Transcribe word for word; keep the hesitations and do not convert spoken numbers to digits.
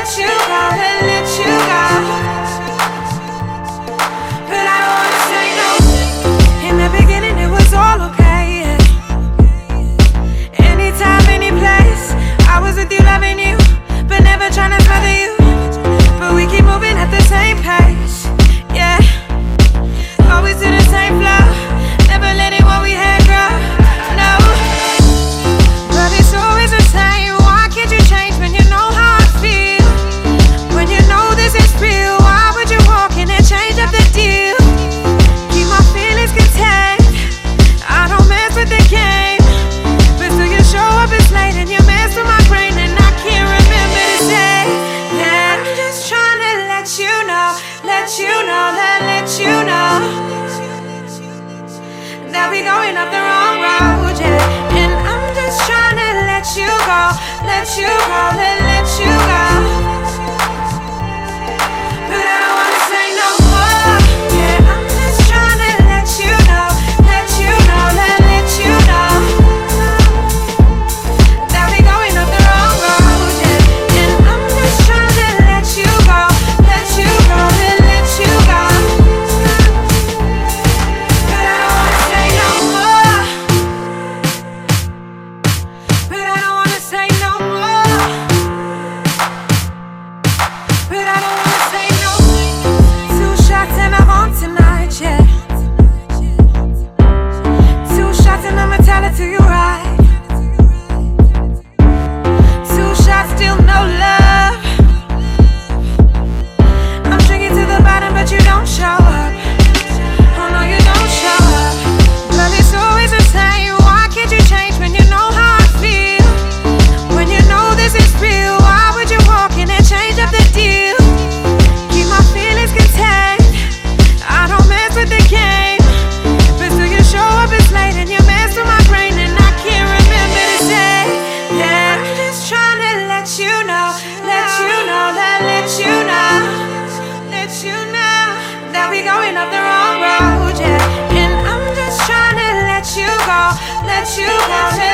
let you go, and let you go. But I don't wanna say no. In the beginning it was all okay, yeah. Anytime, any place, I was with you, loving you, but never trying to smother you. But we keep moving at the same pace, yeah. Always to the same flow, never letting what we had grow, no. But it's always the same. Why can't you change when you know how I feel? When you know this is real, why would you walk in and change up the deal? Keep my feelings contained, I don't mess with the game. But still you show up, it's late and you mess with my brain, and I can't remember to say that. I'm just trying to let you know, let you know, that let you know that we going up the wrong road, yeah. And I'm just trying to let you go, let you go, let, let you go. But I don't wanna say no more, yeah. I'm just trying to let you know, let you know, let, let you know that we going up the wrong road, yeah. And I'm just trying to let you go, let you go, let, let you go. But I don't wanna say no more, but I don't wanna say no more, but I don't wanna say no. Two shots and I'm on tonight, yeah. Two shots and I'ma tell it to you right. Two shots, still no love. I'm drinking to the bottom, but you don't show up. Oh no, you don't show up. But it's always the same. Why can't you change when you know how I feel? When you know this is real, why would you walk in and change up the deal? Keep my feelings contained, I don't mess with the game. But still you show up, it's late and you mess with my brain, and I can't remember to say that. I'm just trying to let you know, let you know, that let you know, let you know that we going up the wrong road, yeah. And I'm just trying to let you go, let you go, let